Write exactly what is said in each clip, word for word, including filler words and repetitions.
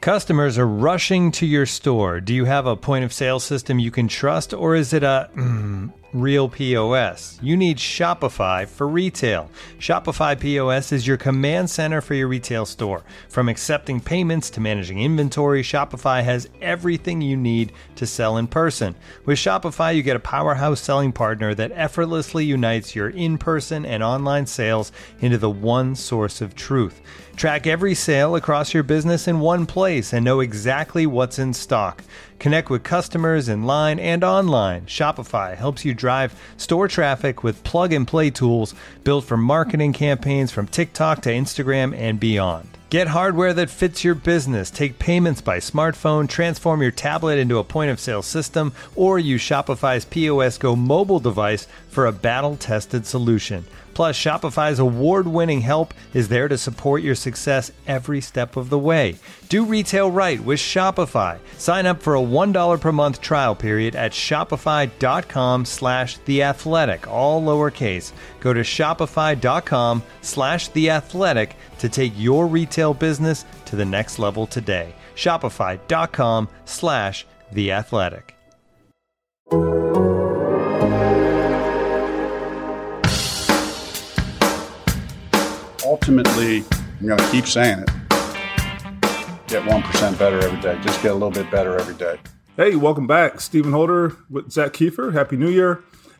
Customers are rushing to your store. Do you have a point of sale system you can trust, or is it a mm, real P O S? You need Shopify for retail. Shopify P O S is your command center for your retail store. From accepting payments to managing inventory, Shopify has everything you need to sell in person. With Shopify, you get a powerhouse selling partner that effortlessly unites your in-person and online sales into the one source of truth. Track every sale across your business in one place and know exactly what's in stock. Connect with customers in line and online. Shopify helps you drive store traffic with plug-and-play tools built for marketing campaigns from TikTok to Instagram and beyond. Get hardware that fits your business. Take payments by smartphone, transform your tablet into a point-of-sale system, or use Shopify's P O S Go mobile device for a battle-tested solution. Plus, Shopify's award-winning help is there to support your success every step of the way. Do retail right with Shopify. Sign up for a one dollar per month trial period at shopify.com slash theathletic, all lowercase. Go to shopify.com slash theathletic to take your retail business to the next level today. Shopify.com slash theathletic. Ultimately, I'm going to keep saying it. Get one percent better every day. Just get a little bit better every day. Hey, welcome back. Stephen Holder with Zach Kiefer. Happy New Year.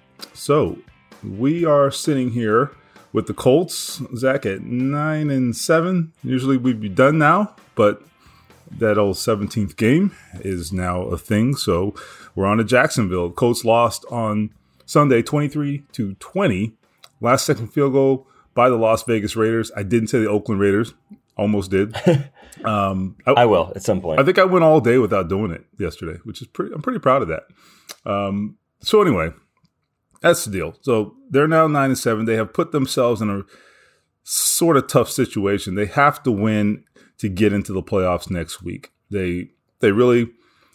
So we are sitting here with the Colts, Zach, at nine and seven. Usually we'd be done now, but that old seventeenth game is now a thing. So we're on to Jacksonville. Colts lost on Sunday, twenty-three to twenty. Last second field goal by the Las Vegas Raiders. I didn't say the Oakland Raiders. Almost did. Um, I, I will at some point. I think I went all day without doing it yesterday, which is pretty. I'm pretty proud of that. Um, so anyway, that's the deal. So they're now nine and seven. They have put themselves in a sort of tough situation. They have to win to get into the playoffs next week. They they really,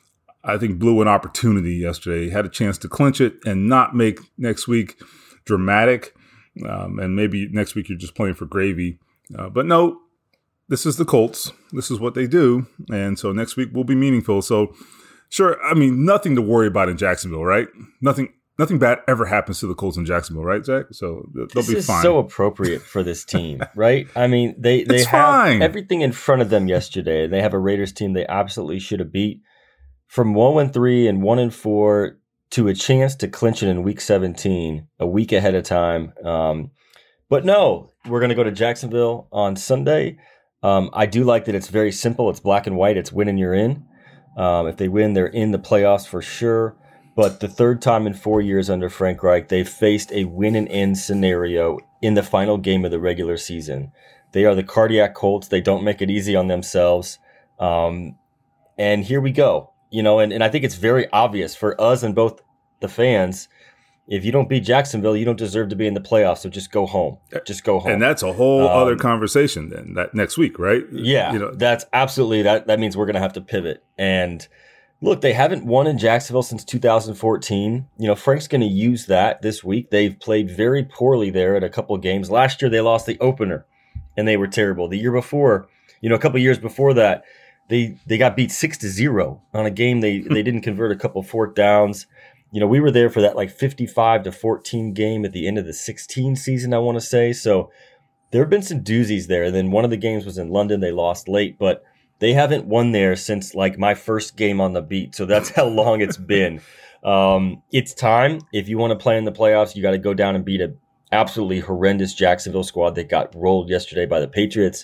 I think, blew an opportunity yesterday. Had a chance to clinch it and not make next week dramatic. Um, and maybe next week you're just playing for gravy. Uh, but no, this is the Colts. This is what they do. And so next week will be meaningful. So sure, I mean, nothing to worry about in Jacksonville, right? Nothing nothing bad ever happens to the Colts in Jacksonville, right, Zach? So they'll this be is fine. So appropriate for this team, right? I mean, they, they it's have fine. everything in front of them yesterday. They have a Raiders team they absolutely should have beat. From one and three and one and four to a chance to clinch it in week seventeen, a week ahead of time. Um, but no, we're going to go to Jacksonville on Sunday. Um, I do like that it's very simple. It's black and white. It's win and you're in. Um, if they win, they're in the playoffs for sure. But the third time in four years under Frank Reich, they've faced a win and in scenario in the final game of the regular season. They are the cardiac Colts. They don't make it easy on themselves. Um, and here we go. You know, and, and I think it's very obvious for us and both the fans, if you don't beat Jacksonville, you don't deserve to be in the playoffs. So just go home. Just go home. And that's a whole um, other conversation then that next week, right? Yeah, you know, that's absolutely, that, that means we're going to have to pivot. And look, they haven't won in Jacksonville since two thousand fourteen. You know, Frank's going to use that this week. They've played very poorly there at a couple of games. Last year, they lost the opener, and they were terrible. The year before, you know, a couple of years before that, They they got beat six to zero on a game. They they didn't convert a couple fourth downs. You know, we were there for that like fifty-five to fourteen game at the end of the sixteen season, I want to say. So there have been some doozies there. And then one of the games was in London. They lost late, but they haven't won there since like my first game on the beat. So that's how long it's been. Um, it's time. If you want to play in the playoffs, you got to go down and beat an absolutely horrendous Jacksonville squad that got rolled yesterday by the Patriots.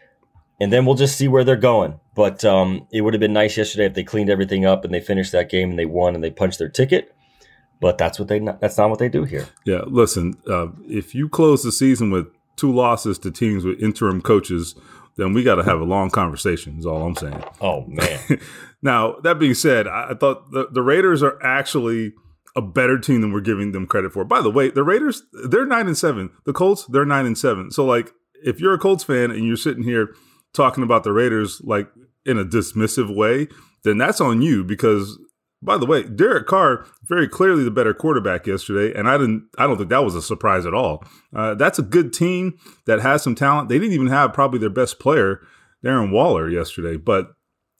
And then we'll just see where they're going. But um, it would have been nice yesterday if they cleaned everything up and they finished that game and they won and they punched their ticket. But that's what they that's not what they do here. Yeah, listen, uh, if you close the season with two losses to teams with interim coaches, then we got to have a long conversation is all I'm saying. Oh, man. Now, that being said, I, I thought the, the Raiders are actually a better team than we're giving them credit for. By the way, the Raiders, they're nine and seven. The Colts, they're nine and seven. So, like, if you're a Colts fan and you're sitting here talking about the Raiders like in a dismissive way, then that's on you because, by the way, Derek Carr, very clearly the better quarterback yesterday, and I didn't. I don't think that was a surprise at all. Uh, that's a good team that has some talent. They didn't even have probably their best player, Darren Waller, yesterday, but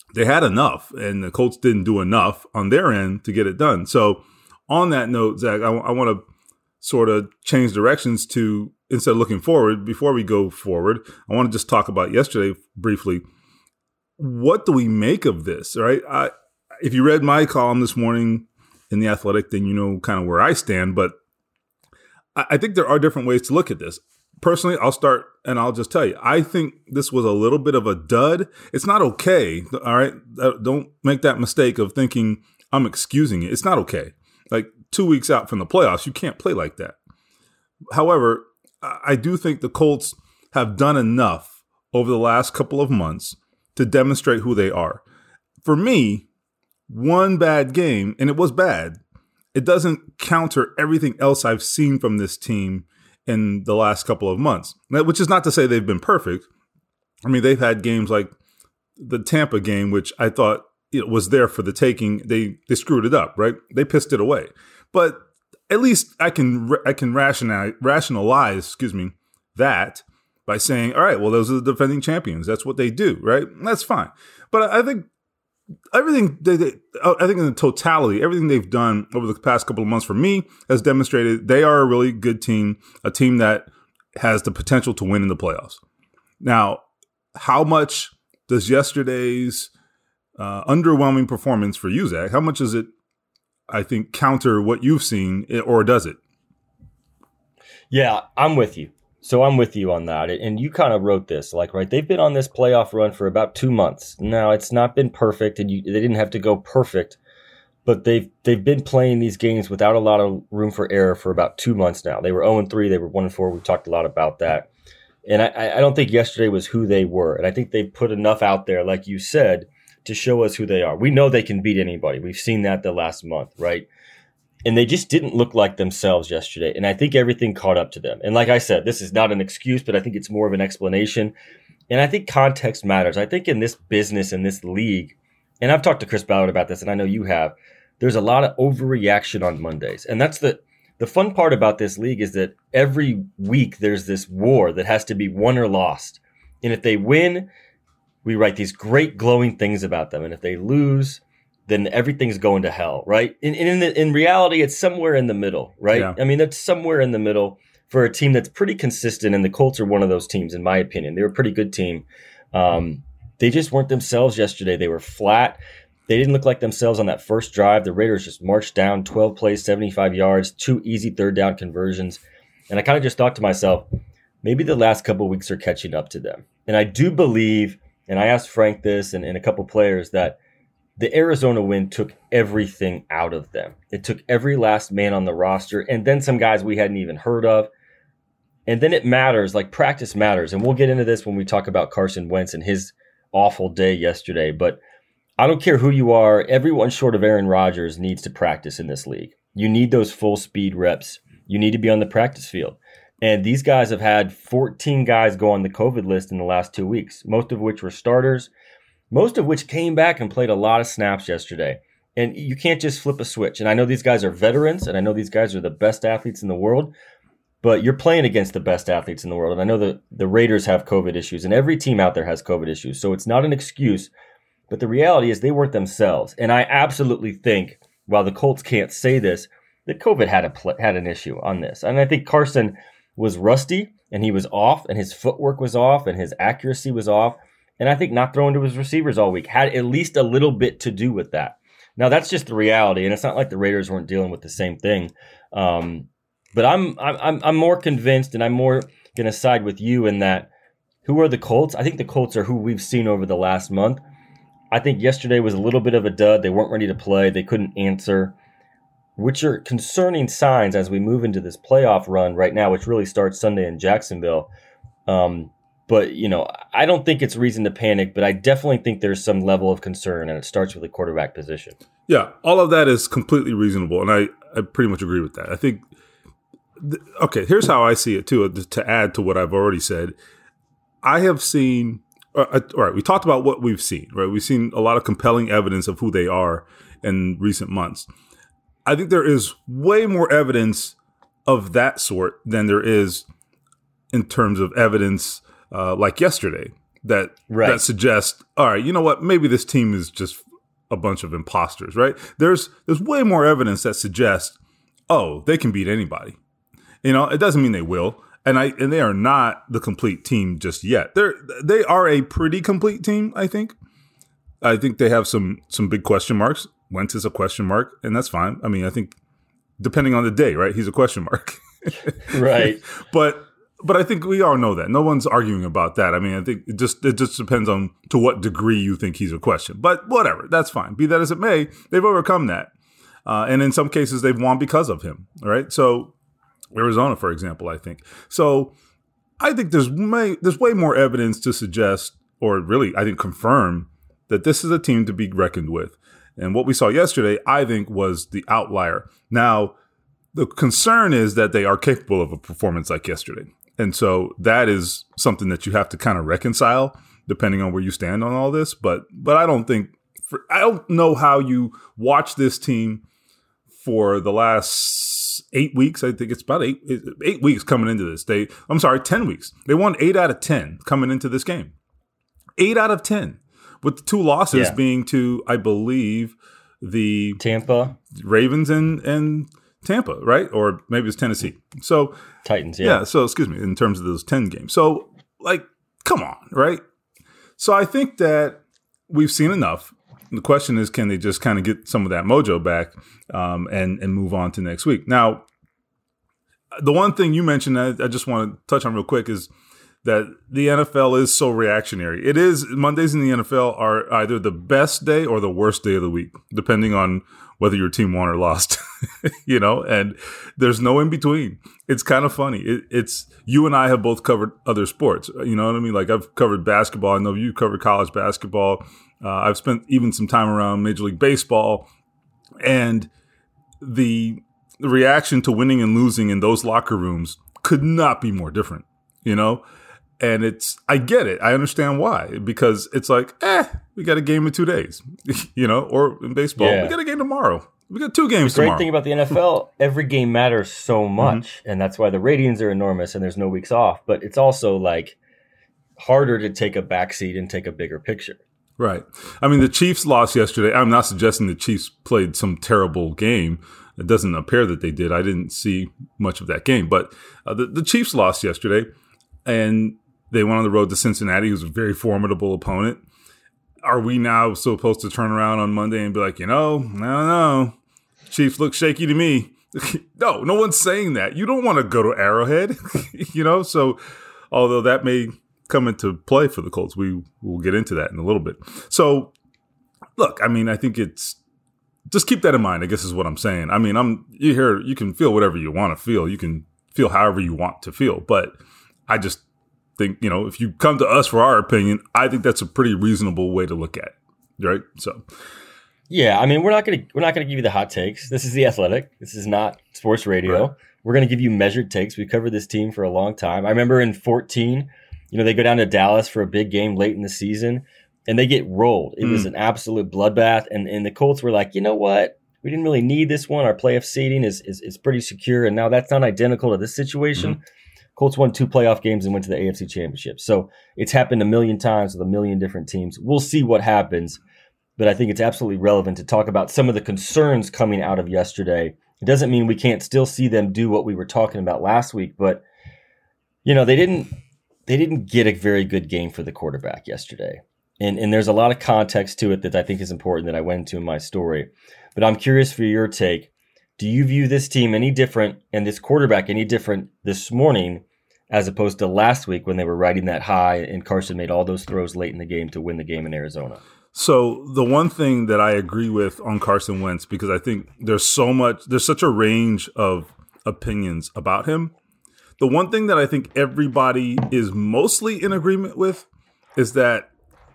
they had enough, and the Colts didn't do enough on their end to get it done. So on that note, Zach, I, I want to sort of change directions to, instead of looking forward, before we go forward, I want to just talk about yesterday briefly. What do we make of this, right? I, if you read my column this morning in The Athletic, then you know kind of where I stand, but I, I think there are different ways to look at this. Personally, I'll start and I'll just tell you, I think this was a little bit of a dud. It's not okay, all right? Don't make that mistake of thinking I'm excusing it. It's not okay. Like two weeks out from the playoffs, you can't play like that. However, I do think the Colts have done enough over the last couple of months to demonstrate who they are. For me, one bad game, and it was bad, it doesn't counter everything else I've seen from this team in the last couple of months, which is not to say they've been perfect. I mean, they've had games like the Tampa game, which I thought it was there for the taking. They they screwed it up, right? They pissed it away. But at least I can I can rationalize, rationalize, excuse me, that by saying, all right, well, those are the defending champions. That's what they do, right? That's fine. But I think everything, they, they, I think in the totality, everything they've done over the past couple of months for me has demonstrated they are a really good team, a team that has the potential to win in the playoffs. Now, how much does yesterday's uh, underwhelming performance for you, Zach, how much does it, I think, counter what you've seen, or does it? Yeah, I'm with you. So I'm with you on that. And you kind of wrote this, like, right, they've been on this playoff run for about two months. Now, it's not been perfect, and you, they didn't have to go perfect, but they've they've been playing these games without a lot of room for error for about two months now. They were oh and three, they were one and four. We've talked a lot about that. And I, I don't think yesterday was who they were. And I think they put enough out there, like you said, to show us who they are. We know they can beat anybody. We've seen that the last month, right? And they just didn't look like themselves yesterday. And I think everything caught up to them. And like I said, this is not an excuse, but I think it's more of an explanation. And I think context matters. I think in this business, in this league, and I've talked to Chris Ballard about this, and I know you have, there's a lot of overreaction on Mondays. And that's the, the fun part about this league is that every week there's this war that has to be won or lost. And if they win, we write these great glowing things about them. And if they lose, then everything's going to hell, right? And in, in, the, in reality, it's somewhere in the middle, right? Yeah. I mean, that's somewhere in the middle for a team that's pretty consistent, and the Colts are one of those teams, in my opinion. They were a pretty good team. Um, they just weren't themselves yesterday. They were flat. They didn't look like themselves on that first drive. The Raiders just marched down twelve plays, seventy-five yards, two easy third down conversions. And I kind of just thought to myself, maybe the last couple of weeks are catching up to them. And I do believe, and I asked Frank this and, and a couple players, that the Arizona win took everything out of them. It took every last man on the roster, and then some guys we hadn't even heard of. And then it matters, like practice matters. And we'll get into this when we talk about Carson Wentz and his awful day yesterday. But I don't care who you are. Everyone short of Aaron Rodgers needs to practice in this league. You need those full speed reps. You need to be on the practice field. And these guys have had fourteen guys go on the COVID list in the last two weeks, most of which were starters, most of which came back and played a lot of snaps yesterday. And you can't just flip a switch. And I know these guys are veterans, and I know these guys are the best athletes in the world, but you're playing against the best athletes in the world. And I know the, the Raiders have COVID issues, and every team out there has COVID issues. So it's not an excuse, but the reality is they weren't themselves. And I absolutely think, while the Colts can't say this, that COVID had a pl- had an issue on this. And I think Carson was rusty, and he was off, and his footwork was off, and his accuracy was off. And I think not throwing to his receivers all week had at least a little bit to do with that. Now, that's just the reality, and it's not like the Raiders weren't dealing with the same thing. Um, but I'm I'm I'm more convinced, and I'm more going to side with you in that. Who are the Colts? I think the Colts are who we've seen over the last month. I think yesterday was a little bit of a dud. They weren't ready to play. They couldn't answer, which are concerning signs as we move into this playoff run right now, which really starts Sunday in Jacksonville. Um, But, you know, I don't think it's reason to panic, but I definitely think there's some level of concern, and it starts with the quarterback position. Yeah, all of that is completely reasonable, and I, I pretty much agree with that. I think, th- okay, here's how I see it, too, to add to what I've already said. I have seen, uh, all right, we talked about what we've seen, right? We've seen a lot of compelling evidence of who they are in recent months. I think there is way more evidence of that sort than there is in terms of evidence Uh, like yesterday. that right. that suggest, all right, you know what? Maybe this team is just a bunch of imposters, right? There's there's way more evidence that suggests, oh, they can beat anybody. You know, it doesn't mean they will. And I and they are not the complete team just yet. They're they are a pretty complete team, I think. I think they have some some big question marks. Wentz is a question mark, and that's fine. I mean, I think depending on the day, right? He's a question mark. Right. But but I think we all know that. No one's arguing about that. I mean, I think it just it just depends on to what degree you think he's a question. But whatever, that's fine. Be that as it may, they've overcome that. Uh, and in some cases, they've won because of him, right? So Arizona, for example, I think. So I think there's may, there's way more evidence to suggest, or really, I think, confirm that this is a team to be reckoned with. And what we saw yesterday, I think, was the outlier. Now, the concern is that they are capable of a performance like yesterday. And so that is something that you have to kind of reconcile depending on where you stand on all this. But but I don't think, for, I don't know how you watch this team for the last eight weeks. I think it's about eight, eight weeks coming into this. They, I'm sorry, ten weeks. They won eight out of ten coming into this game. Eight out of ten. With the two losses yeah. being to, I believe, the Tampa, Ravens and, and Tampa, right? Or maybe it's Tennessee. So Titans, yeah. Yeah, so excuse me, in terms of those ten games. So, like, come on, right? So I think that we've seen enough. The question is, can they just kind of get some of that mojo back um, and, and move on to next week? Now, the one thing you mentioned that I just want to touch on real quick is that the N F L is so reactionary. It is, Mondays in the N F L are either the best day or the worst day of the week, depending on whether your team won or lost, you know, and there's no in between. It's kind of funny. It, it's, you and I have both covered other sports, you know what I mean? Like I've covered basketball. I know you covered college basketball. Uh, I've spent even some time around Major League Baseball, and the, the reaction to winning and losing in those locker rooms could not be more different, you know? And it's, I get it. I understand why, because it's like, eh, we got a game in two days, you know, or in baseball, yeah. we got a game tomorrow. We got two games the great tomorrow. thing about the N F L, every game matters so much, mm-hmm. and that's why the ratings are enormous and there's no weeks off. But it's also like harder to take a backseat and take a bigger picture. Right. I mean, the Chiefs lost yesterday. I'm not suggesting the Chiefs played some terrible game. It doesn't appear that they did. I didn't see much of that game. But uh, the, the Chiefs lost yesterday, and they went on the road to Cincinnati, who's a very formidable opponent. Are we now supposed to turn around on Monday and be like, you know, I don't know, Chiefs look shaky to me? No, no one's saying that. You don't want to go to Arrowhead, you know? So although that may come into play for the Colts, we will get into that in a little bit. So look, I mean, I think it's, just keep that in mind, I guess is what I'm saying. I mean, I'm you hear, you can feel whatever you want to feel. You can feel however you want to feel. But I just think, you know, if you come to us for our opinion, I think that's a pretty reasonable way to look at it, right? So, yeah, I mean, we're not gonna we're not gonna give you the hot takes. This is The Athletic. This is not sports radio. Right. We're gonna give you measured takes. We covered this team for a long time. I remember in fourteen, you know, they go down to Dallas for a big game late in the season, and they get rolled. It mm. was an absolute bloodbath, and and the Colts were like, you know what? We didn't really need this one. Our playoff seeding is is, is pretty secure, and now that's not identical to this situation. Mm. Colts won two playoff games and went to the A F C Championship. So it's happened a million times with a million different teams. We'll see what happens, but I think it's absolutely relevant to talk about some of the concerns coming out of yesterday. It doesn't mean we can't still see them do what we were talking about last week, but you know, they didn't they didn't get a very good game for the quarterback yesterday. And and there's a lot of context to it that I think is important that I went into in my story. But I'm curious for your take. Do you view this team any different and this quarterback any different this morning as opposed to last week when they were riding that high and Carson made all those throws late in the game to win the game in Arizona? So the one thing that I agree with on Carson Wentz, because I think there's so much, there's such a range of opinions about him. The one thing that I think everybody is mostly in agreement with is that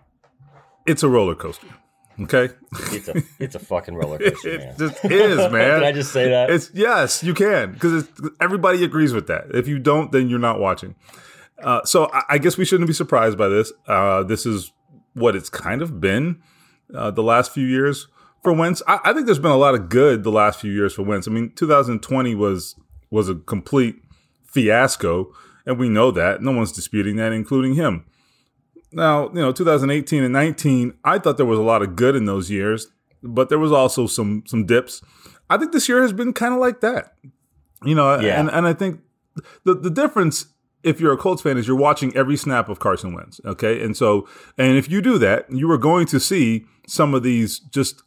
it's a roller coaster. Okay, it's a it's a fucking roller coaster. It man. just is, man. Can I just say that? It's yes, you can, because everybody agrees with that. If you don't, then you're not watching. Uh, so I, I guess we shouldn't be surprised by this. Uh, this is what it's kind of been uh, the last few years for Wentz. I, I think there's been a lot of good the last few years for Wentz. I mean, two thousand twenty was was a complete fiasco, and we know that. No one's disputing that, including him. Now, you know, two thousand eighteen and nineteen, I thought there was a lot of good in those years, but there was also some some dips. I think this year has been kind of like that. You know, yeah. and, and I think the the difference, if you're a Colts fan, is you're watching every snap of Carson Wentz, okay? And so, and if you do that, you are going to see some of these just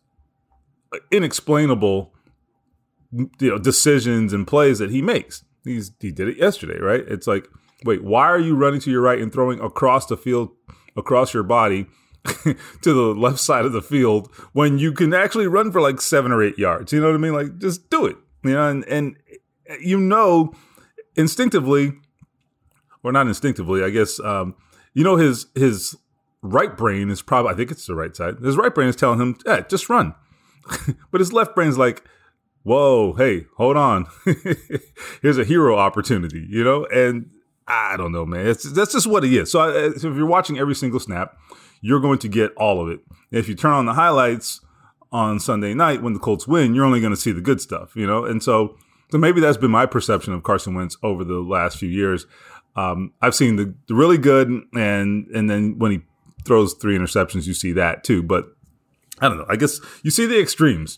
inexplainable, you know, decisions and plays that he makes. He's he did it yesterday, right? It's like, wait, why are you running to your right and throwing across the field, across your body to the left side of the field when you can actually run for like seven or eight yards? You know what I mean? Like, just do it. You know, and, and you know, instinctively, or not instinctively, I guess, um, you know, his his right brain is probably, I think it's the right side. His right brain is telling him, yeah, just run. But his left brain's like, whoa, hey, hold on. Here's a hero opportunity, you know? And I don't know, man. It's, that's just what he is. So, I, so if you're watching every single snap, you're going to get all of it. And if you turn on the highlights on Sunday night when the Colts win, you're only going to see the good stuff, you know? And so, so maybe that's been my perception of Carson Wentz over the last few years. Um, I've seen the, the really good, and and then when he throws three interceptions, you see that too. But I don't know. I guess you see the extremes.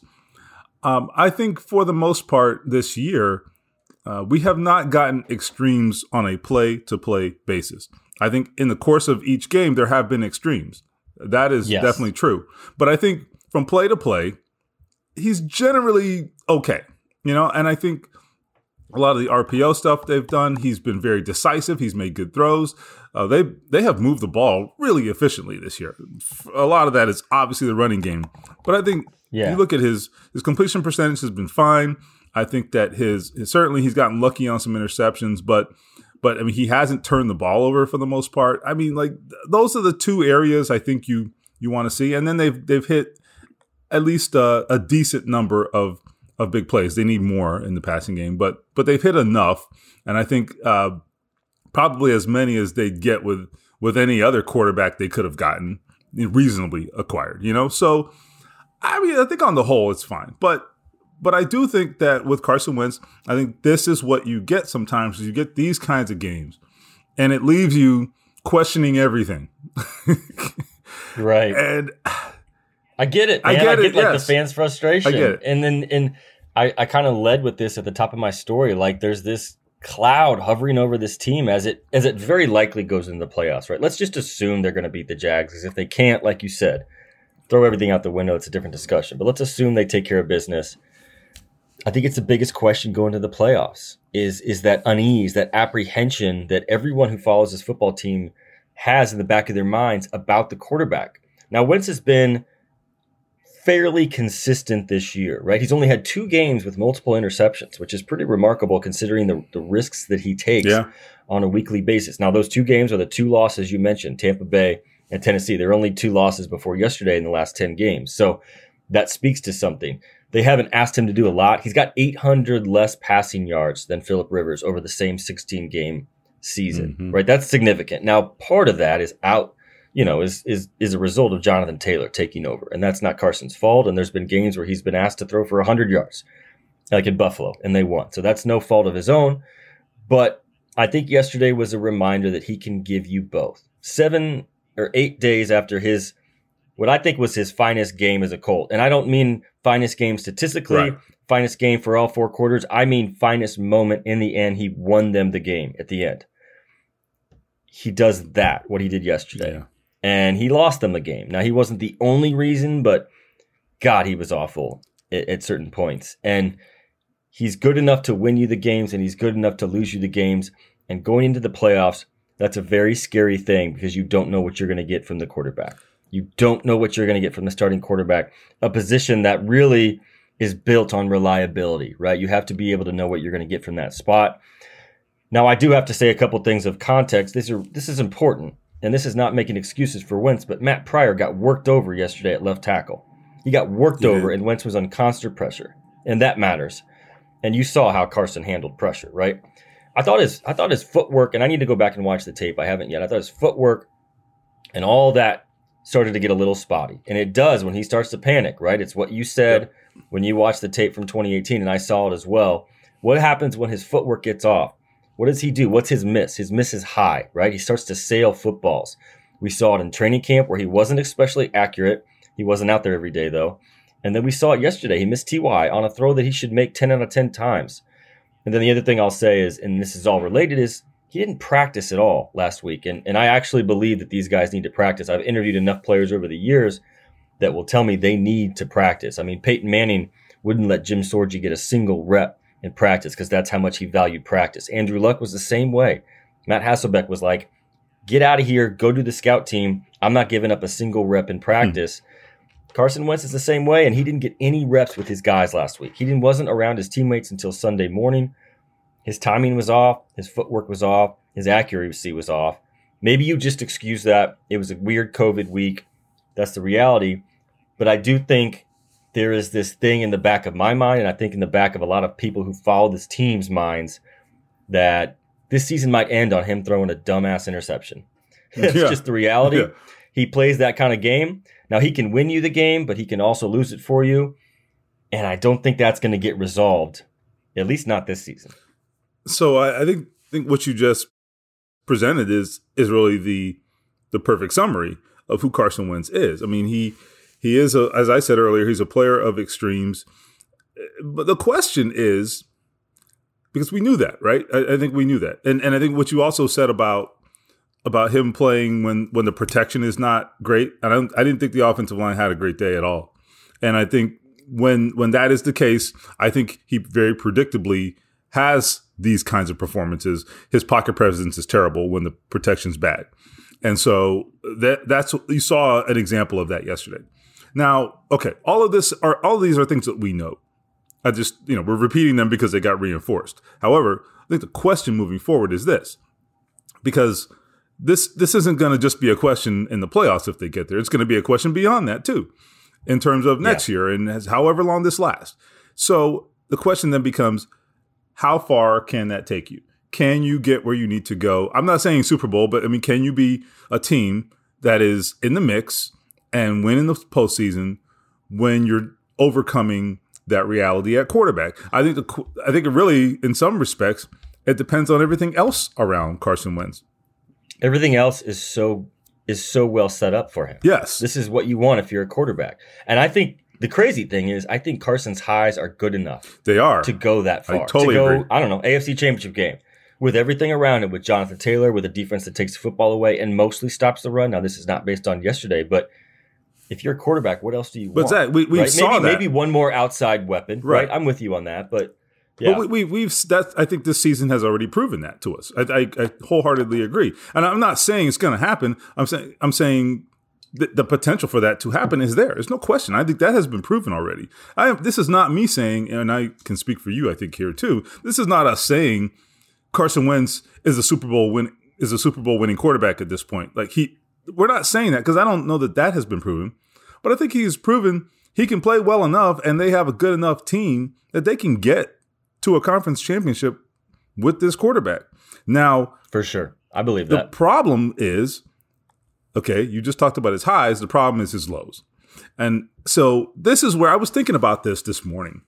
Um, I think for the most part this year, uh, we have not gotten extremes on a play-to-play basis. I think in the course of each game, there have been extremes. That is yes. definitely true. But I think from play to play, he's generally okay. You know, and I think a lot of the R P O stuff they've done, he's been very decisive. He's made good throws. Uh, they they have moved the ball really efficiently this year. A lot of that is obviously the running game. But I think yeah. you look at his his completion percentage has been fine. I think that his, his certainly he's gotten lucky on some interceptions, but but I mean he hasn't turned the ball over for the most part. I mean, like those are the two areas I think you you want to see. And then they've they've hit at least a, a decent number of of big plays. They need more in the passing game, but but they've hit enough, and I think uh, probably as many as they'd get with with any other quarterback they could have gotten reasonably acquired. You know, so I mean, I think on the whole it's fine, but but I do think that with Carson Wentz, I think this is what you get sometimes. Is you get these kinds of games, and it leaves you questioning everything. Right, and. I get it, man. I get, I get it, like yes. the fans' frustration. I get it. And then and I, I kind of led with this at the top of my story. Like there's this cloud hovering over this team as it as it very likely goes into the playoffs, right? Let's just assume they're going to beat the Jags, because if they can't, like you said, throw everything out the window. It's a different discussion. But let's assume they take care of business. I think it's the biggest question going to the playoffs is, is that unease, that apprehension that everyone who follows this football team has in the back of their minds about the quarterback. Now, Wentz has been fairly consistent this year, right? He's only had two games with multiple interceptions, which is pretty remarkable considering the, the risks that he takes yeah. on a weekly basis. Now, those two games are the two losses you mentioned, Tampa Bay and Tennessee. There are only two losses before yesterday in the last ten games. So that speaks to something. They haven't asked him to do a lot. He's got eight hundred less passing yards than Phillip Rivers over the same sixteen-game season, mm-hmm. right? That's significant. Now, part of that is out you know, is is is a result of Jonathan Taylor taking over. And that's not Carson's fault. And there's been games where he's been asked to throw for one hundred yards, like in Buffalo, and they won. So that's no fault of his own. But I think yesterday was a reminder that he can give you both. Seven or eight days after his, what I think was his finest game as a Colt. And I don't mean finest game statistically, right. finest game for all four quarters. I mean finest moment in the end. He won them the game at the end. He does that, what he did yesterday. Yeah. And he lost them the game. Now, he wasn't the only reason, but God, he was awful at, at certain points. And he's good enough to win you the games, and he's good enough to lose you the games. And going into the playoffs, that's a very scary thing because you don't know what you're going to get from the quarterback. You don't know what you're going to get from the starting quarterback, a position that really is built on reliability, right? You have to be able to know what you're going to get from that spot. Now, I do have to say a couple things of context. This are, this is important. And this is not making excuses for Wentz, but Matt Pryor got worked over yesterday at left tackle. He got worked yeah. over, and Wentz was under constant pressure, and that matters. And you saw how Carson handled pressure, right? I thought his I thought his footwork, and I need to go back and watch the tape. I haven't yet. I thought his footwork and all that started to get a little spotty, and it does when he starts to panic, right? It's what you said yep. when you watched the tape from twenty eighteen, and I saw it as well. What happens when his footwork gets off? What does he do? What's his miss? His miss is high, right? He starts to sail footballs. We saw it in training camp where he wasn't especially accurate. He wasn't out there every day, though. And then we saw it yesterday. He missed T Y on a throw that he should make ten out of ten times. And then the other thing I'll say is, and this is all related, is he didn't practice at all last week. And, and I actually believe that these guys need to practice. I've interviewed enough players over the years that will tell me they need to practice. I mean, Peyton Manning wouldn't let Jim Sorgi get a single rep in practice because that's how much he valued practice. Andrew Luck was the same way. Matt Hasselbeck was like, get out of here, go to the scout team. I'm not giving up a single rep in practice. Hmm. Carson Wentz is the same way, and he didn't get any reps with his guys last week. He didn't, wasn't around his teammates until Sunday morning. His timing was off. His footwork was off. His accuracy was off. Maybe you just excuse that. It was a weird COVID week. That's the reality. But I do think there is this thing in the back of my mind, and I think in the back of a lot of people who follow this team's minds, that this season might end on him throwing a dumbass interception. It's yeah. just the reality. Yeah. He plays that kind of game. Now, he can win you the game, but he can also lose it for you. And I don't think that's going to get resolved, at least not this season. So I, I think think what you just presented is is really the the perfect summary of who Carson Wentz is. I mean, he he is, a, as I said earlier, he's a player of extremes. But the question is, because we knew that, right? I, I think we knew that. And and I think what you also said about about him playing when, when the protection is not great, and I, don't, I didn't think the offensive line had a great day at all. And I think when when that is the case, I think he very predictably has these kinds of performances. His pocket presence is terrible when the protection's bad. And so that that's you saw an example of that yesterday. Now, okay, all of this are all of these are things that we know. I just, you know, we're repeating them because they got reinforced. However, I think the question moving forward is this, because this this isn't going to just be a question in the playoffs if they get there. It's going to be a question beyond that too, in terms of next yeah. year and as, however long this lasts. So the question then becomes, how far can that take you? Can you get where you need to go? I'm not saying Super Bowl, but I mean, can you be a team that is in the mix and win in the postseason when you're overcoming that reality at quarterback? I think the I think it really, in some respects, it depends on everything else around Carson Wentz. Everything else is so is so well set up for him. Yes, this is what you want if you're a quarterback. And I think the crazy thing is, I think Carson's highs are good enough. They are to go that far. I totally to go, agree. I don't know, A F C Championship game with everything around it, with Jonathan Taylor, with a defense that takes the football away and mostly stops the run. Now, this is not based on yesterday, but if you're a quarterback, what else do you but want? Zach, we we right? saw maybe, that. Maybe one more outside weapon, right? right? I'm with you on that, but yeah. But we, we, we've that I think this season has already proven that to us. I, I, I wholeheartedly agree, and I'm not saying it's going to happen. I'm saying I'm saying the, the potential for that to happen is there. There's no question. I think that has been proven already. I am, this is not me saying, and I can speak for you, I think here too. This is not us saying Carson Wentz is a Super Bowl win is a Super Bowl winning quarterback at this point. Like he, we're not saying that because I don't know that that has been proven, but I think he's proven he can play well enough, and they have a good enough team that they can get to a conference championship with this quarterback. Now, for sure, I believe the that. The problem is, okay, you just talked about his highs. The problem is his lows. And so this is where I was thinking about this this morning.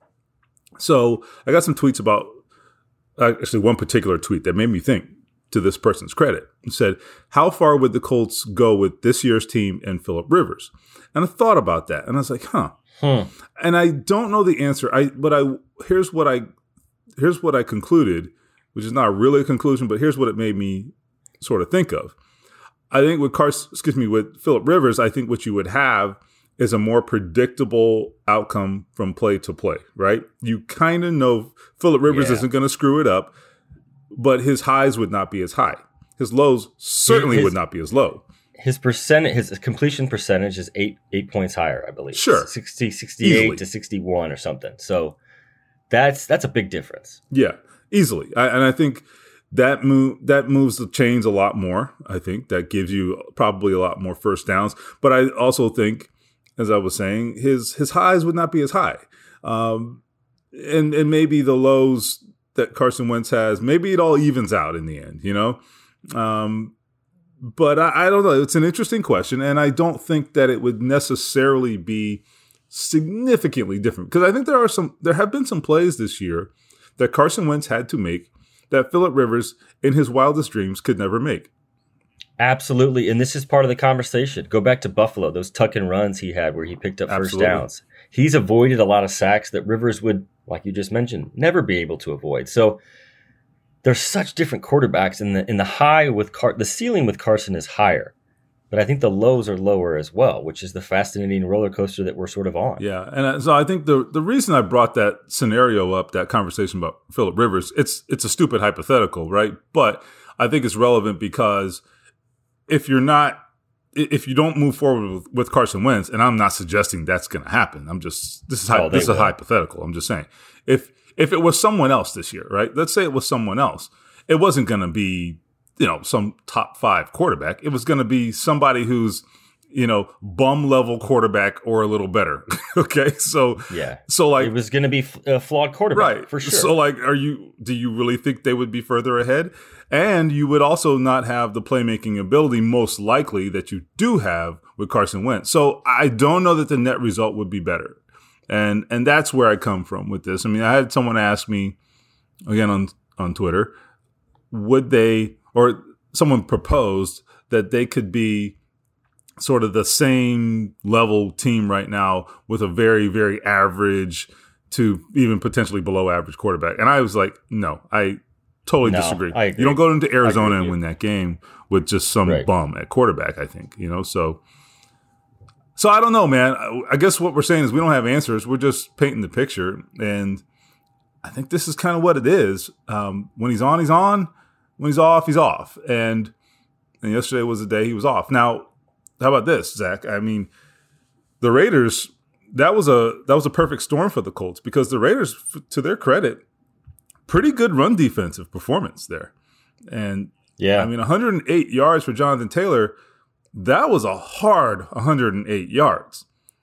So I got some tweets about, actually one particular tweet that made me think, to this person's credit. It said, how far would the Colts go with this year's team and Phillip Rivers? And I thought about that. And I was like, huh. Hmm. And I don't know the answer. I But I here's what I here's what I concluded, which is not really a conclusion, but here's what it made me sort of think of. I think with Carson, excuse me, with Phillip Rivers, I think what you would have is a more predictable outcome from play to play, right? You kind of know Phillip Rivers yeah. isn't going to screw it up, but his highs would not be as high. His lows certainly his, would not be as low. His percentage, his completion percentage is eight eight points higher, I believe. Sure. sixty, sixty-eight Easily. To sixty-one or something. So that's that's a big difference. Yeah, easily. I, and I think that move that moves the chains a lot more. I think that gives you probably a lot more first downs. But I also think, as I was saying, his his highs would not be as high. Um, and and maybe the lows that Carson Wentz has, maybe it all evens out in the end, you know? Um, but I, I don't know. It's an interesting question, and I don't think that it would necessarily be significantly different, because I think there are some, there have been some plays this year that Carson Wentz had to make that Phillip Rivers in his wildest dreams could never make. Absolutely. And this is part of the conversation. Go back to Buffalo, those tuck and runs he had where he picked up Absolutely. first downs. He's avoided a lot of sacks that Rivers would, like you just mentioned, never be able to avoid. So there's such different quarterbacks in the in the high with Car- the ceiling with Carson is higher, but I think the lows are lower as well, which is the fascinating roller coaster that we're sort of on. Yeah, and so I think the the reason I brought that scenario up, that conversation about Phillip Rivers, it's it's a stupid hypothetical, right? But I think it's relevant because if you're not, if you don't move forward with, with Carson Wentz, and I'm not suggesting that's going to happen. I'm just this is Oh, this is will. a hypothetical. I'm just saying if if it was someone else this year, right? Let's say it was someone else, it wasn't going to be, you know, some top five quarterback. It was going to be somebody who's, you know, bum level quarterback or a little better. Okay. So, Yeah. so like, It was going to be f- a flawed quarterback, right. for sure. So like, are you, do you really think they would be further ahead? And you would also not have the playmaking ability, most likely, that you do have with Carson Wentz. So I don't know that the net result would be better. And, and that's where I come from with this. I mean, I had someone ask me again on, on Twitter, would they, or someone proposed that they could be sort of the same level team right now with a very, very average to even potentially below average quarterback. And I was like, no, I totally No, disagree. I agree. You don't go into Arizona with and you. win that game with just some Right. bum at quarterback, I think, you know, so. So I don't know, man. I- I guess what we're saying is we don't have answers. We're just painting the picture. And I think this is kind of what it is. Um, when he's on, he's on. When he's off, he's off. And, and yesterday was the day he was off. Now, how about this, Zach? I mean, the Raiders, that was a that was a perfect storm for the Colts because the Raiders, f- to their credit, pretty good run defensive performance there. And, Yeah. I mean, one hundred eight yards for Jonathan Taylor, that was a hard one hundred eight yards.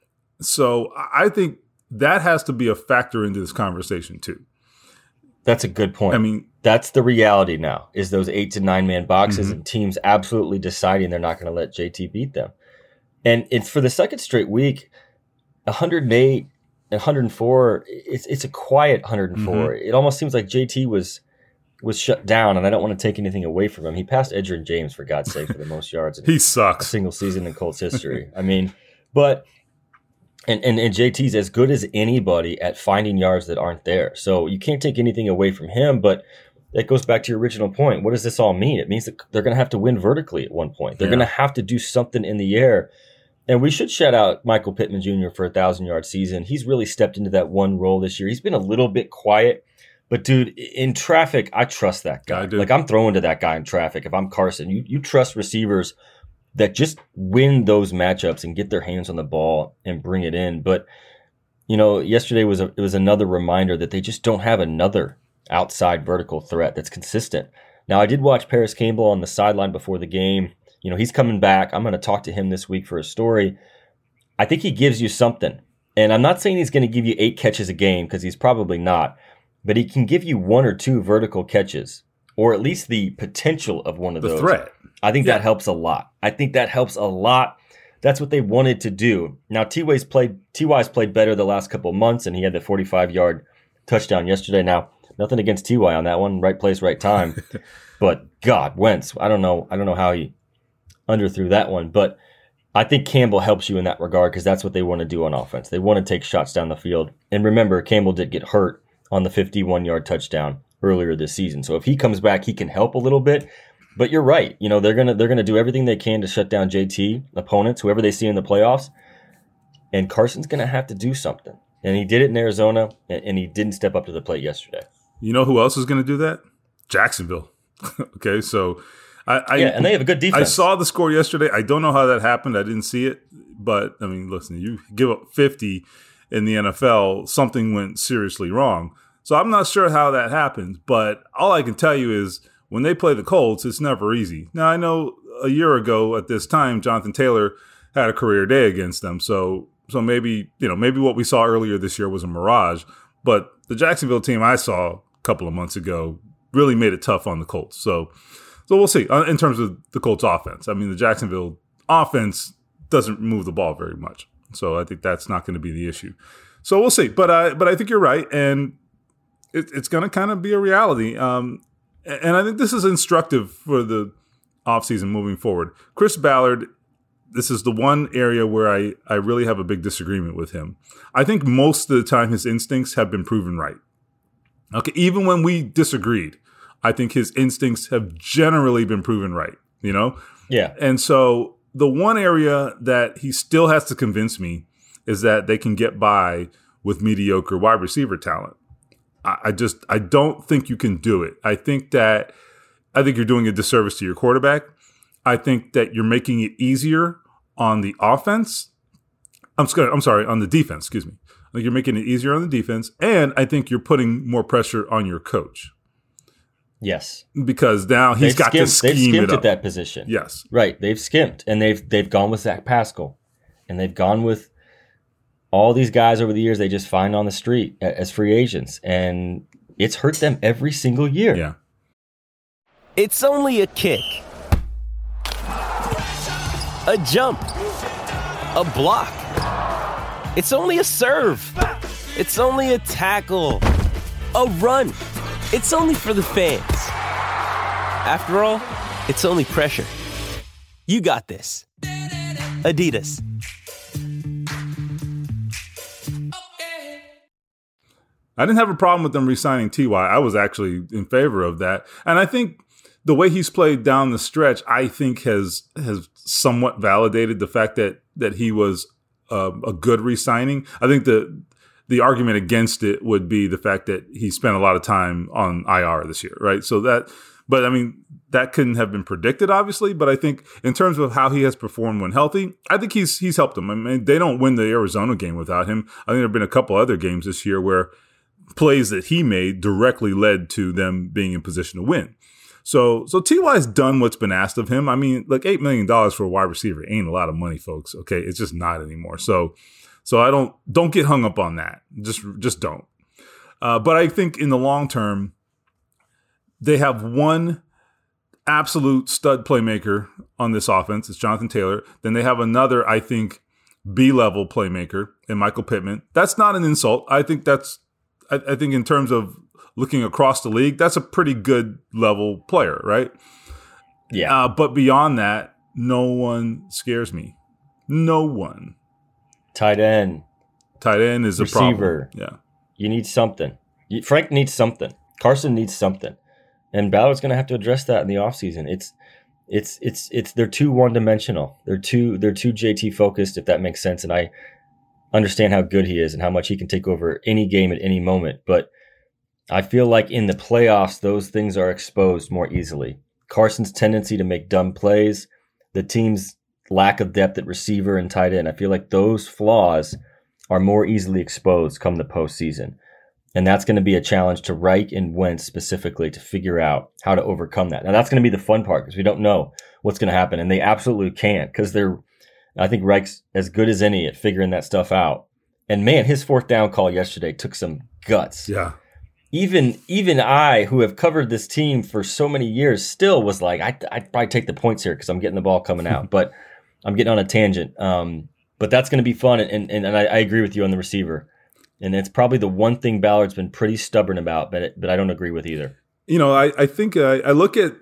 So I think that has to be a factor into this conversation too. That's a good point. I mean, that's the reality now, is those eight to nine man boxes Mhm. and teams absolutely deciding they're not going to let J T beat them. And it's for the second straight week, one hundred eight and one hundred four, it's it's a quiet one hundred four. Mm-hmm. It almost seems like J T was was shut down, and I don't want to take anything away from him. He passed Edgerrin James, for God's sake, for the most yards in he a sucks. single season in Colts history. I mean, but and, and and J T's as good as anybody at finding yards that aren't there. So you can't take anything away from him, but that goes back to your original point. What does this all mean? It means that they're going to have to win vertically at one point. They're Yeah. going to have to do something in the air. And we should shout out Michael Pittman Junior for a thousand-yard season. He's really stepped into that one role this year. He's been a little bit quiet, but, dude, in traffic, I trust that guy. I do. Like, I'm throwing to that guy in traffic. If I'm Carson, you you trust receivers that just win those matchups and get their hands on the ball and bring it in. But, you know, yesterday was a, it was another reminder that they just don't have another outside vertical threat that's consistent. Now, I did watch Paris Campbell on the sideline before the game. You know, he's coming back. I'm going to talk to him this week for a story. I think he gives you something. And I'm not saying he's going to give you eight catches a game because he's probably not. But he can give you one or two vertical catches, or at least the potential of one of The those. threat. I think Yeah. that helps a lot. I think that helps a lot. That's what they wanted to do. Now, T-Y's played, T Y's played better the last couple of months, and he had the forty-five-yard touchdown yesterday. Now, nothing against T Y on that one. Right place, right time. But, God, Wentz, I don't know. I don't know how he underthrew that one. But I think Campbell helps you in that regard because that's what they want to do on offense. They want to take shots down the field. And remember, Campbell did get hurt on the fifty-one-yard touchdown earlier this season. So if he comes back, he can help a little bit. But you're right. You know, they're gonna they're gonna do everything they can to shut down J T, opponents, whoever they see in the playoffs. And Carson's gonna have to do something. And he did it in Arizona, and, and he didn't step up to the plate yesterday. You know who else is going to do that? Jacksonville. Okay, so I, I Yeah, and they have a good defense. I saw the score yesterday. I don't know how that happened. I didn't see it, but I mean, listen, you give up fifty in the N F L, something went seriously wrong. So I'm not sure how that happened, but all I can tell you is when they play the Colts, it's never easy. Now, I know a year ago at this time, Jonathan Taylor had a career day against them. So, so maybe, you know, maybe what we saw earlier this year was a mirage, but the Jacksonville team I saw a couple of months ago really made it tough on the Colts. So, so we'll see uh, in terms of the Colts offense. I mean, the Jacksonville offense doesn't move the ball very much. So I think that's not going to be the issue. So we'll see. But I, but I think you're right. And it, it's going to kind of be a reality. Um, and I think this is instructive for the offseason moving forward. Chris Ballard, this is the one area where I, I really have a big disagreement with him. I think most of the time his instincts have been proven right. Okay, even when we disagreed, I think his instincts have generally been proven right, you know? Yeah. And so the one area that he still has to convince me is that they can get by with mediocre wide receiver talent. I, I just, I don't think you can do it. I think that, I think you're doing a disservice to your quarterback. I think that you're making it easier on the offense. I'm sorry, I'm sorry, on the defense, excuse me. I think you're making it easier on the defense. And I think you're putting more pressure on your coach. Yes, because now he's they've got skimped, to scheme they've skimped it up. at that position. Yes, right. They've skimped, and they've they've gone with Zach Pascal, and they've gone with all these guys over the years they just find on the street as free agents, and it's hurt them every single year. Yeah, it's only a kick, a jump, a block. It's only a serve. It's only a tackle, a run. It's only for the fans. After all, it's only pressure. You got this. Adidas. I didn't have a problem with them re-signing T Y. I was actually in favor of that. And I think the way he's played down the stretch, I think has has somewhat validated the fact that that he was uh, a good re-signing. I think the the argument against it would be the fact that he spent a lot of time on I R this year, right? So that, but I mean, that couldn't have been predicted, obviously. But I think in terms of how he has performed when healthy, I think he's he's helped them. I mean, they don't win the Arizona game without him. I think there have been a couple other games this year where plays that he made directly led to them being in position to win. So, so T Y's done what's been asked of him. I mean, like eight million dollars for a wide receiver ain't a lot of money, folks. Okay. It's just not anymore. So, so I don't, don't get hung up on that. Just, just don't. Uh, but I think in the long term, they have one absolute stud playmaker on this offense. It's Jonathan Taylor. Then they have another, I think, B-level playmaker in Michael Pittman. That's not an insult. I think that's, I, I think in terms of looking across the league, that's a pretty good level player, right? Yeah. Uh, but beyond that, no one scares me. No one. Tight end. Tight end is a receiver. problem. Yeah. You need something. You, Frank needs something. Carson needs something. And Ballard's going to have to address that in the offseason. It's it's it's it's they're too one-dimensional. They're too they're too J T focused, if that makes sense. And I understand how good he is and how much he can take over any game at any moment, but I feel like in the playoffs, those things are exposed more easily. Carson's tendency to make dumb plays, the team's lack of depth at receiver and tight end, I feel like those flaws are more easily exposed come the postseason. And that's going to be a challenge to Reich and Wentz specifically to figure out how to overcome that. Now, that's going to be the fun part because we don't know what's going to happen. And they absolutely can't because they're, I think Reich's as good as any at figuring that stuff out. And man, his fourth down call yesterday took some guts. Yeah. Even even I, who have covered this team for so many years, still was like, I, I'd probably take the points here because I'm getting the ball coming out. But I'm getting on a tangent. Um, but that's going to be fun. And, and, and I, I agree with you on the receiver. And it's probably the one thing Ballard's been pretty stubborn about, but it, but I don't agree with either. You know, I, I think uh, I look at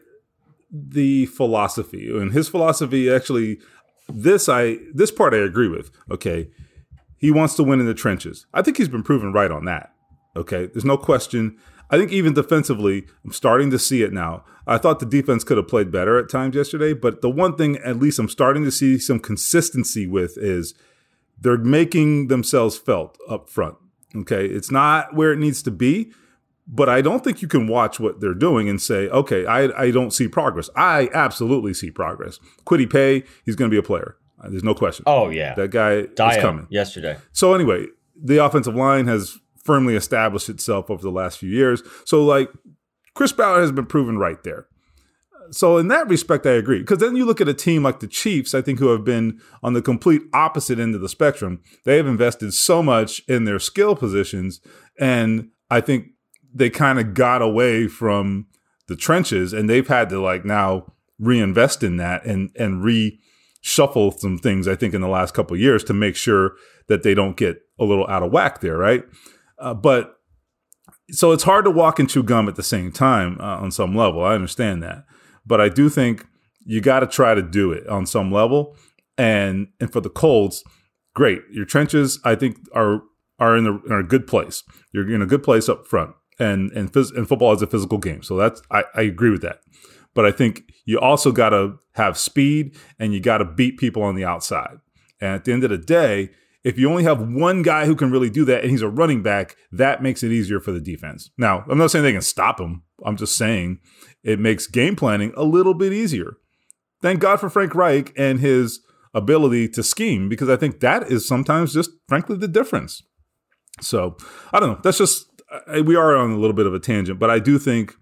the philosophy, and his philosophy actually, this I this part I agree with. Okay, he wants to win in the trenches. I think he's been proven right on that. Okay, there's no question. I think even defensively, I'm starting to see it now. I thought the defense could have played better at times yesterday, but the one thing at least I'm starting to see some consistency with is they're making themselves felt up front. Okay, it's not where it needs to be, but I don't think you can watch what they're doing and say, okay, I, I don't see progress. I absolutely see progress. Kwity Paye, he's going to be a player. There's no question. Oh, yeah. That guy Dio is coming. Yesterday. So anyway, the offensive line has firmly established itself over the last few years. So like Chris Ballard has been proven right there. So in that respect, I agree. Because then you look at a team like the Chiefs, I think, who have been on the complete opposite end of the spectrum. They have invested so much in their skill positions, and I think they kind of got away from the trenches, and they've had to like now reinvest in that and and reshuffle some things, I think, in the last couple of years to make sure that they don't get a little out of whack there, right? Uh, but so it's hard to walk and chew gum at the same time uh, on some level. I understand that. But I do think you got to try to do it on some level. And and for the Colts, great. Your trenches, I think, are are in, the, in a good place. You're in a good place up front. And and, phys- and football is a physical game. So that's I, I agree with that. But I think you also got to have speed and you got to beat people on the outside. And at the end of the day, if you only have one guy who can really do that and he's a running back, that makes it easier for the defense. Now, I'm not saying they can stop him. I'm just saying it makes game planning a little bit easier. Thank God for Frank Reich and his ability to scheme, because I think that is sometimes just, frankly, the difference. So, I don't know. That's just, we are on a little bit of a tangent, but I do think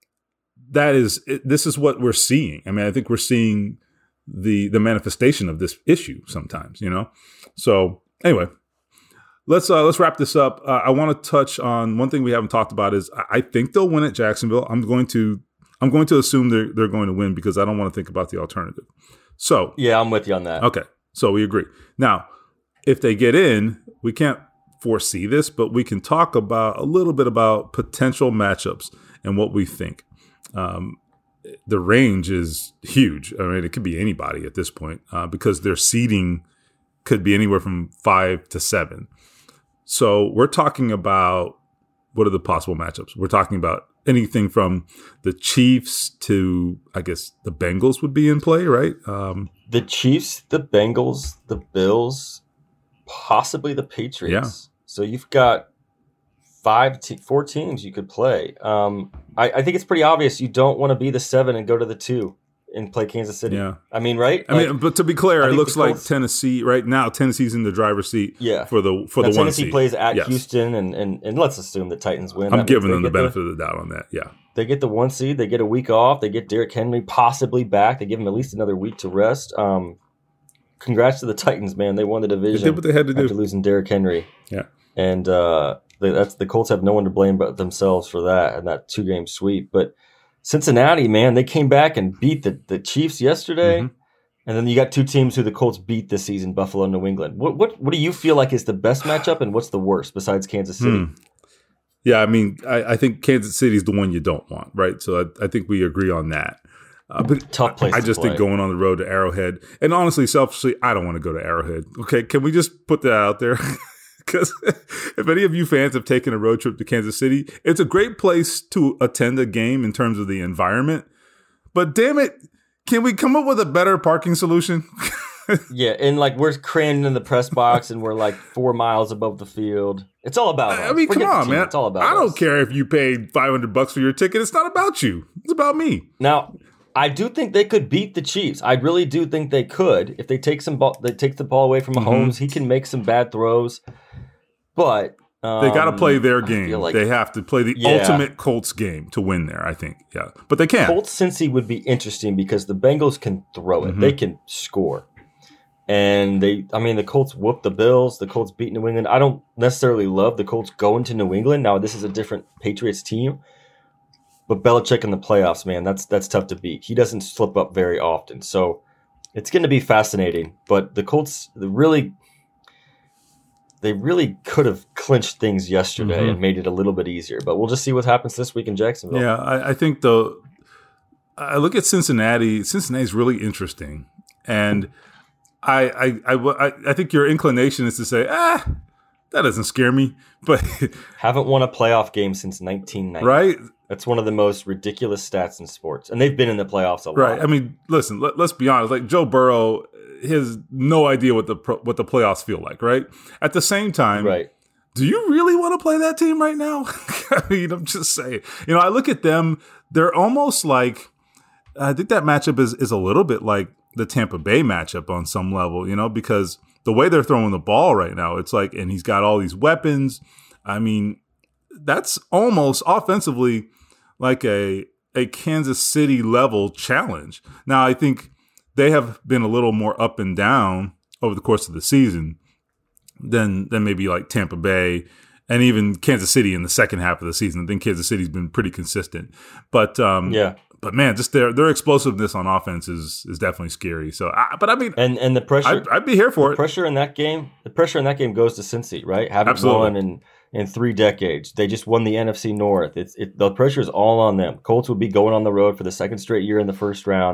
that is, this is what we're seeing. I mean, I think we're seeing the the manifestation of this issue sometimes, you know? So, anyway, let's uh, let's wrap this up. Uh, I want to touch on one thing we haven't talked about is I think they'll win at Jacksonville. I'm going to I'm going to assume they're they're going to win because I don't want to think about the alternative. So yeah, I'm with you on that. Okay, so we agree. Now, if they get in, we can't foresee this, but we can talk about a little bit about potential matchups and what we think. Um, the range is huge. I mean, it could be anybody at this point uh, because their seeding could be anywhere from five to seven. So we're talking about what are the possible matchups? We're talking about anything from the Chiefs to, I guess, the Bengals would be in play, right? Um, the Chiefs, the Bengals, the Bills, possibly the Patriots. Yeah. So you've got five, te- four teams you could play. Um, I, I think it's pretty obvious you don't want to be the seven and go to the two and play Kansas City. Yeah. I mean, right? I like, mean, but to be clear, it looks Colts, like Tennessee right now. Tennessee's in the driver's seat. Yeah. For the for now, the Tennessee one seed. plays at yes. Houston, and, and and let's assume the Titans win. I'm that giving them the benefit the, of the doubt on that. Yeah. They get the one seed. They get a week off. They get Derrick Henry possibly back. They give him at least another week to rest. Um, congrats to the Titans, man. They won the division. They did what they had to do after losing Derrick Henry. Yeah. And uh, they, that's the Colts have no one to blame but themselves for that and that two game sweep. But Cincinnati, man, they came back and beat the, the Chiefs yesterday. Mm-hmm. And then you got two teams who the Colts beat this season, Buffalo and New England. What what what do you feel like is the best matchup and what's the worst besides Kansas City? Hmm. Yeah, I mean, I, I think Kansas City is the one you don't want, right? So I, I think we agree on that. Uh, but Tough place I, I to just play. think going on the road to Arrowhead, and honestly, selfishly, I don't want to go to Arrowhead. Okay, can we just put that out there? Because if any of you fans have taken a road trip to Kansas City, it's a great place to attend a game in terms of the environment. But damn it, can we come up with a better parking solution? Yeah, and like we're crammed in the press box and we're like four miles above the field. It's all about us. I mean, Forget come on, the team. man. It's all about I don't us. care if you paid five hundred bucks for your ticket. It's not about you. It's about me. Now, I do think they could beat the Chiefs. I really do think they could. If they take some ball, they take the ball away from Mahomes. Mm-hmm. He can make some bad throws. But um, they got to play their game. Like, they have to play the yeah. ultimate Colts game to win there, I think. Yeah, but they can. Colts Cincy would be interesting because the Bengals can throw it. Mm-hmm. They can score. And they, I mean, the Colts whooped the Bills. The Colts beat New England. I don't necessarily love the Colts going to New England. Now, this is a different Patriots team. But Belichick in the playoffs, man, that's that's tough to beat. He doesn't slip up very often. So it's going to be fascinating. But the Colts the really, they really could have clinched things yesterday mm-hmm. and made it a little bit easier. But we'll just see what happens this week in Jacksonville. Yeah, I, I think, though, I look at Cincinnati. Cincinnati's really interesting. And I, I, I, I think your inclination is to say, ah, that doesn't scare me. But haven't won a playoff game since nineteen ninety. Right? That's one of the most ridiculous stats in sports. And they've been in the playoffs a lot. Right. I mean, listen, let, let's be honest. Like Joe Burrow has no idea what the what the playoffs feel like, right? At the same time, right. Do you really want to play that team right now? I mean, I'm just saying. You know, I look at them, they're almost like, I think that matchup is, is a little bit like the Tampa Bay matchup on some level, you know, because the way they're throwing the ball right now, it's like, and he's got all these weapons. I mean, that's almost offensively like a a Kansas City level challenge. Now, I think they have been a little more up and down over the course of the season than than maybe like Tampa Bay and even Kansas City in the second half of the season. I think Kansas City's been pretty consistent. But um, yeah. But man, just their their explosiveness on offense is is definitely scary. So, I, but I mean, and and the pressure, I'd, I'd be here for the it. Pressure in that game, the pressure in that game goes to Cincy, right? Haven't Absolutely. won in in three decades. They just won the N F C North. It's it, the pressure is all on them. Colts would be going on the road for the second straight year in the first round.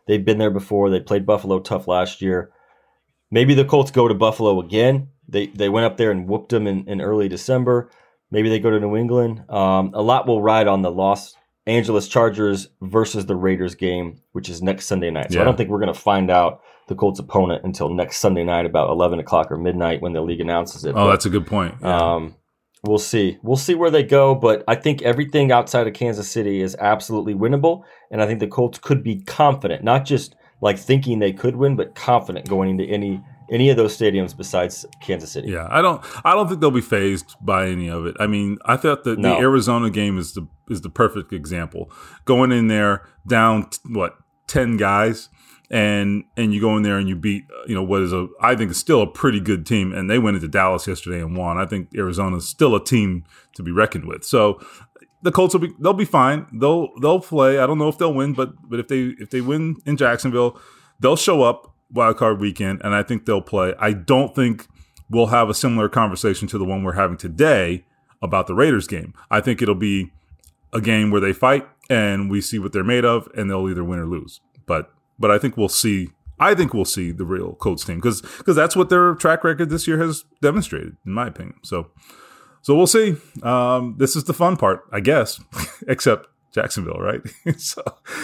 They've been there before. They played Buffalo tough last year. Maybe the Colts go to Buffalo again. They they went up there and whooped them in, in early December. Maybe they go to New England. Um, a lot will ride on the Los Angeles Chargers versus the Raiders game, which is next Sunday night. So yeah. I don't think we're going to find out the Colts' opponent until next Sunday night about eleven o'clock or midnight when the league announces it. Oh, but, that's a good point. Yeah. Um, we'll see. We'll see where they go, but I think everything outside of Kansas City is absolutely winnable, and I think the Colts could be confident, not just like thinking they could win, but confident going into any any of those stadiums besides Kansas City. Yeah, I don't I don't think they'll be fazed by any of it. I mean, I thought that no. the Arizona game is the is the perfect example. Going in there down what ten guys, and and you go in there and you beat, you know, what is a I think is still a pretty good team, and they went into Dallas yesterday and won. I think Arizona is still a team to be reckoned with. So the Colts will be they'll be fine. They'll they'll play. I don't know if they'll win, but but if they if they win in Jacksonville, they'll show up wild card weekend, and I think they'll play. I don't think we'll have a similar conversation to the one we're having today about the Raiders game. I think it'll be a game where they fight and we see what they're made of, and they'll either win or lose. But but I think we'll see. I think we'll see the real Colts team because because that's what their track record this year has demonstrated, in my opinion. So so we'll see. Um, this is the fun part, I guess, except Jacksonville, right? So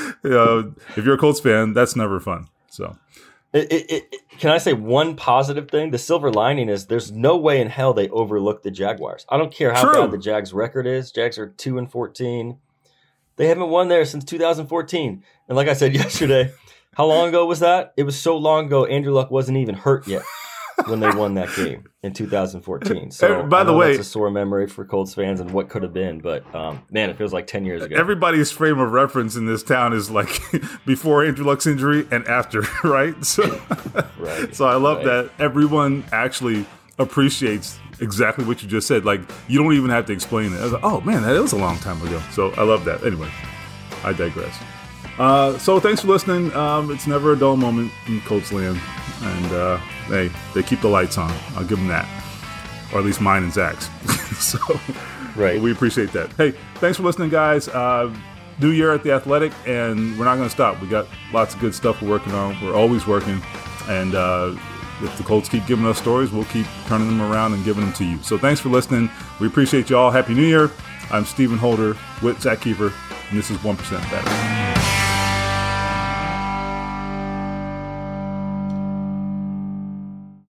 uh, if you're a Colts fan, that's never fun. So. It, it, it, can I say one positive thing? The silver lining is there's no way in hell they overlook the Jaguars. I don't care how True. bad the Jags record is. Jags are two and fourteen. They haven't won there since two thousand fourteen. And like I said yesterday, how long ago was that? It was so long ago, Andrew Luck wasn't even hurt yet when they won that game in two thousand fourteen. So by I the know way, that's a sore memory for Colts fans and what could have been. But um, man, it feels like ten years ago. Everybody's frame of reference in this town is like before Andrew Luck's injury and after, right? So, right, so I love right. that everyone actually appreciates exactly what you just said. Like you don't even have to explain it. I was like, oh man, that was a long time ago. So I love that. Anyway, I digress. Uh, so thanks for listening. Um, it's never a dull moment in Colts land. And uh, hey, they keep the lights on. I'll give them that. Or at least mine and Zach's. So right. we appreciate that. Hey, thanks for listening, guys. Uh, new year at The Athletic, and we're not going to stop. We got lots of good stuff we're working on. We're always working. And uh, if the Colts keep giving us stories, we'll keep turning them around and giving them to you. So thanks for listening. We appreciate you all. Happy New Year. I'm Stephen Holder with Zach Kiefer, and this is one percent Better.